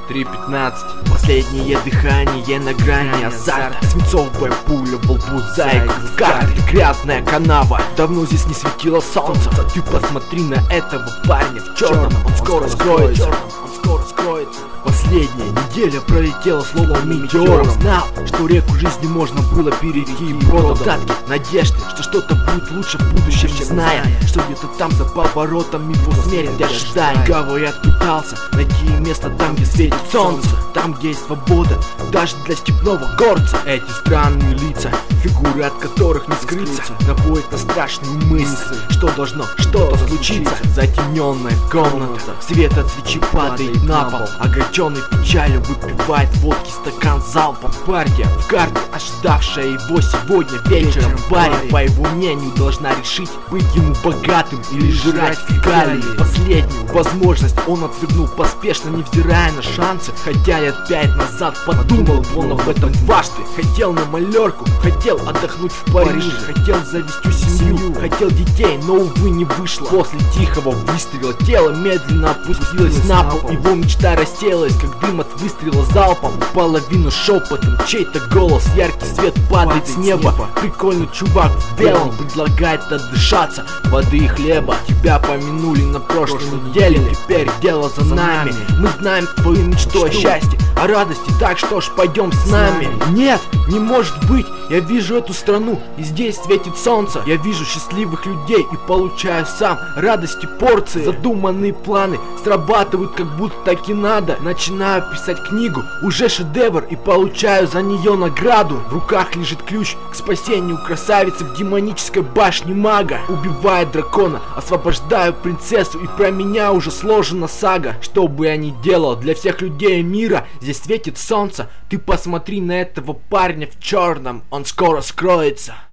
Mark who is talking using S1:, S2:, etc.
S1: 3:15. Последнее дыхание на грани азарта. Свинцовая пуля в лбу, зайка в карте. Грязная канава, давно здесь не светило солнце. Ты посмотри на этого парня в черном. Он скоро скроется. Последняя неделя пролетела словно метеором. Знал, что реку жизни можно было перейти. Продал датки, надежды, что что-то будет лучше в будущем, не зная, что где-то там за поворотом его смерть ожидает. Говорят, пытался найти место там, где светит солнце, там, где есть свобода, даже для степного горца. Эти странные лица, фигуры от которых не скрыться, наводят на страшную мысль, что должно что-то случиться. Затемненная комната, свет от свечи падает на пол. Огорченный печалью выпивает водки стакан залпом. Партия в карты, ожидавшая его сегодня вечером. Парень, по его мнению, должна решить, быть ему богатым или жрать фекалии. Последнюю возможность он отвергнул поспешно, невзирая на шансы. Хотя лет 5 назад подумал он об этом дважды. Хотел на малерку, хотел отдохнуть в Париже, хотел завести семью, хотел детей, но увы не вышло. После тихого выстрела тело медленно опустилось на пол. Его мечта рассеялась, как дым от выстрела залпом. Половину шепотом, чей-то голос, яркий свет падает с неба. Прикольный чувак в белом предлагает отдышаться. Воды и хлеба, тебя помянули на прошлой неделе. Теперь дело за нами. Мы знаем твою мечту о счастье, о радости, так что ж пойдем с нами. Нет, не может быть, я вижу эту страну, и здесь светит солнце. Я вижу счастливых людей и получаю сам радости порции. Задуманные планы срабатывают, как будто так и надо. Начинаю писать книгу, уже шедевр, и получаю за нее награду. В руках лежит ключ к спасению красавицы в демонической башне мага. Убиваю дракона, освобождаю принцессу, и про меня уже сложена сага. Что бы я ни делал, для всех людей мира здесь светит солнце. Ты посмотри на этого парня в черном, он скоро скроется.